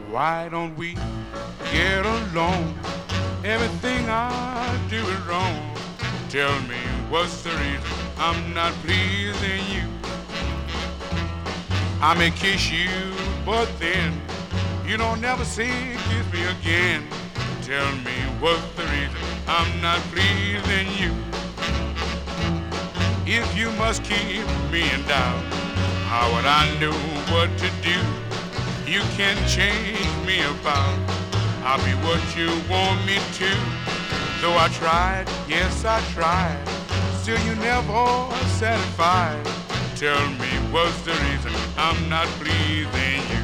Why don't we get along? Everything I do is wrong. Tell me what's the reason I'm not pleasing you. I may kiss you, but then you don't never say kiss me again. Tell me what's the reason I'm not pleasing you. If you must keep me in doubt, how would I know what to do? You can change me about. I'll be what you want me to. Though I tried, yes I tried, still you never satisfied. Tell me what's the reason I'm not pleasing you.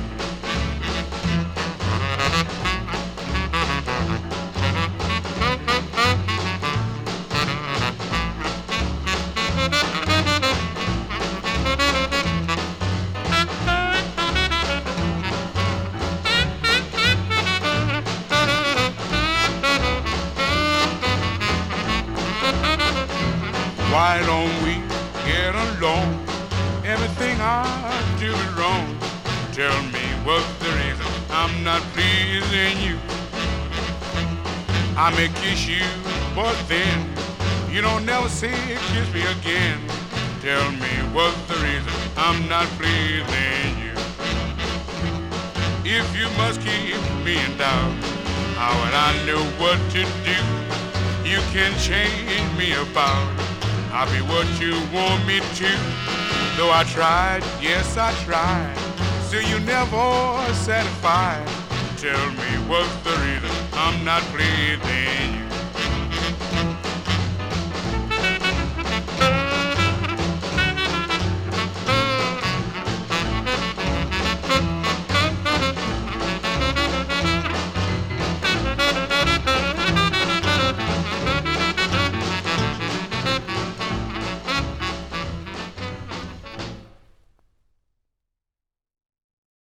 Why don't we get along? Everything I do is wrong. Tell me what's the reason I'm not pleasing you. I may kiss you, but then you don't never say kiss me again. Tell me what's the reason I'm not pleasing you. If you must keep me in doubt, how would I know what to do? You can change me about. I'll be what you want me to. Though I tried, yes I tried, still you never satisfied. Tell me what's the reason I'm not pleasing you.